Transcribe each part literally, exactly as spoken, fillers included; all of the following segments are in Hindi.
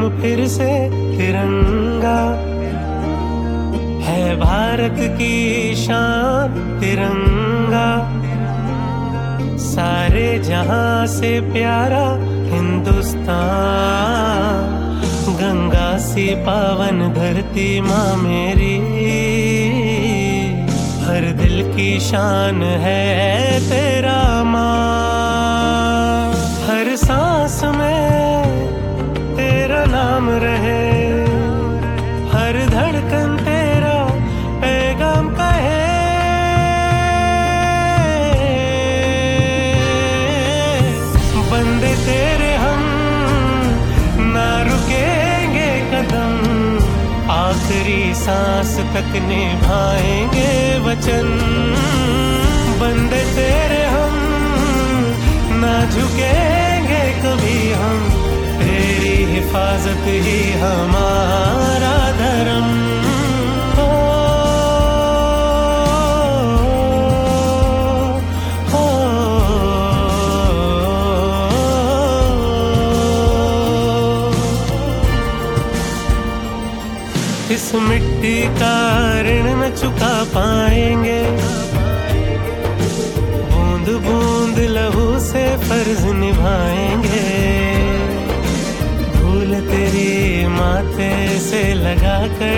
हम फिर से तिरंगा, है भारत की शान तिरंगा, सारे जहां से प्यारा हिंदुस्तान, गंगा सी पावन धरती माँ मेरी, हर दिल की शान है तेरा माँ। हर सांस में तेरा नाम रहे, हर धड़कन तेरा पैगाम कहे, बंदे तेरे हम ना रुकेंगे कदम, आखिरी सांस तक निभाएंगे वचन, बंदे तेरे हम ना झुकेंगे कभी हम, तेरी हिफाजत ही हमारा धर्म। ओ, ओ, इस मिट्टी का ऋण न चुका पाएंगे, बूंद बूंद लहू से फर्ज निभाएंगे, धूल तेरी माथे से लगा कर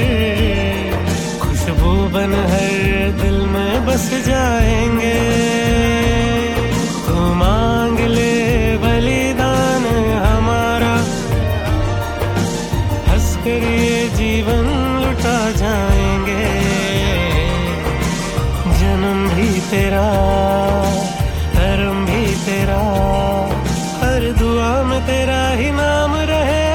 खुशबू बन हर दिल में बस जाएंगे। तू मांग ले बलिदान हमारा, हंस कर ये जीवन लुटा जाएंगे, जन्म भी तेरा धर्म भी तेरा, हर दुआ में तेरा ही नाम रहे,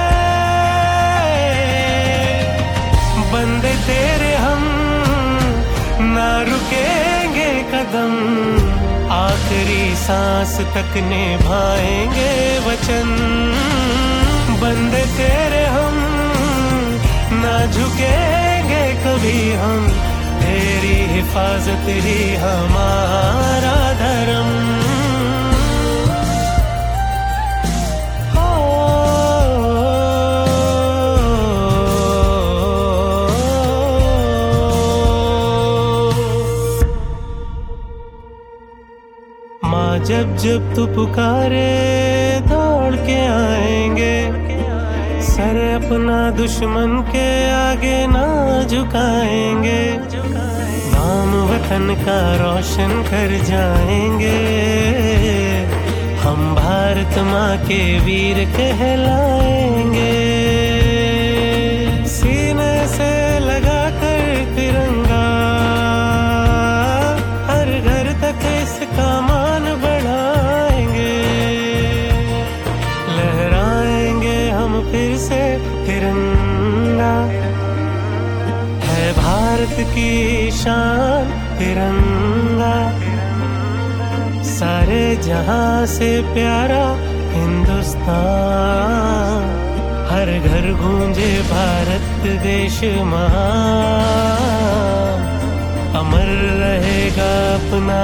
बंदे तेरे हम ना रुकेंगे कदम, आखिरी सांस तक निभाएंगे वचन, बंदे तेरे हम ना झुकेंगे कभी हम, तेरी हिफाजत ही हमारा धर्म। माँ जब जब तू पुकारे दौड़ के आएंगे, सर अपना दुश्मन के आगे ना झुकाएंगे, नाम वतन का रोशन कर जाएंगे, हम भारत माँ के वीर कहलाएंगे। सीने से लगा कर तिरंगा, हर घर तक इसका मान बढ़ाएंगे, लहराएंगे हम फिर से तिरंगा, है भारत की शान तिरंगा, सारे जहां से प्यारा हिंदुस्तान, हर घर गूंजे भारत देश महान, अमर रहेगा अपना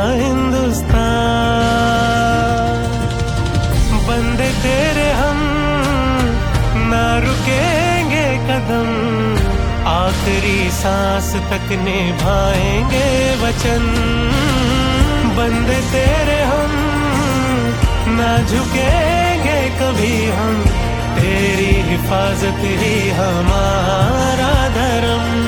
हिंदुस्तान, बंदे तेरे हम ना रुकेंगे कदम, आखिरी सांस तक निभाएंगे वचन, बंदे तेरे हम ना झुकेंगे कभी हम, तेरी हिफाजत ही हमारा धर्म।